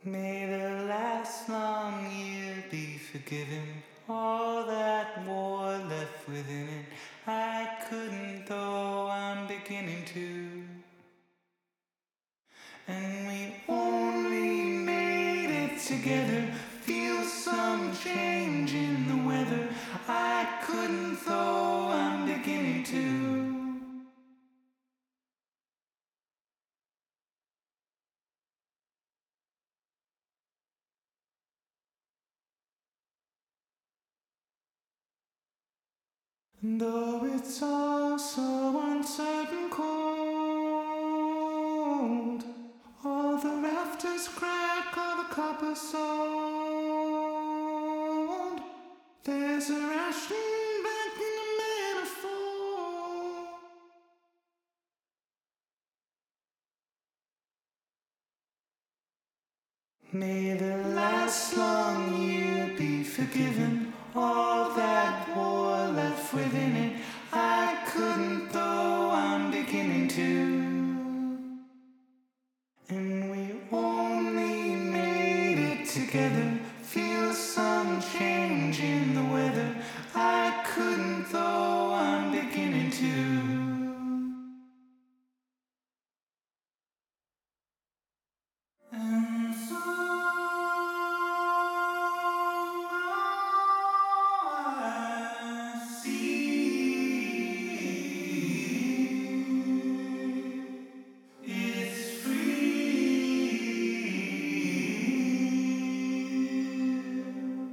May the last long year be forgiven. All that war left within it, I couldn't, though I'm beginning to. And we only made it together. Feel some change in the weather. I couldn't, though I'm beginning to. And though it's all so uncertain cold, all the rafters crack, all the copper sold, there's a ration back in the manifold. May the last long year be forgiven. All that war left within it, I couldn't, though I'm beginning to. And we only made it together. Feel some change in the weather. I couldn't, though I'm beginning to. And so I see it's free.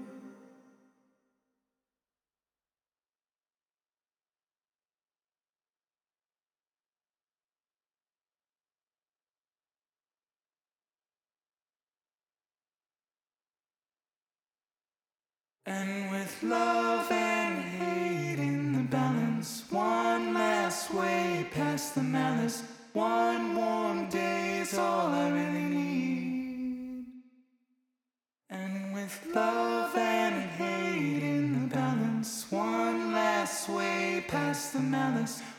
And with love and hate in the balance, one last way past the malice, one warm day is all I really need. And with love and hate in the balance, one last way past the malice,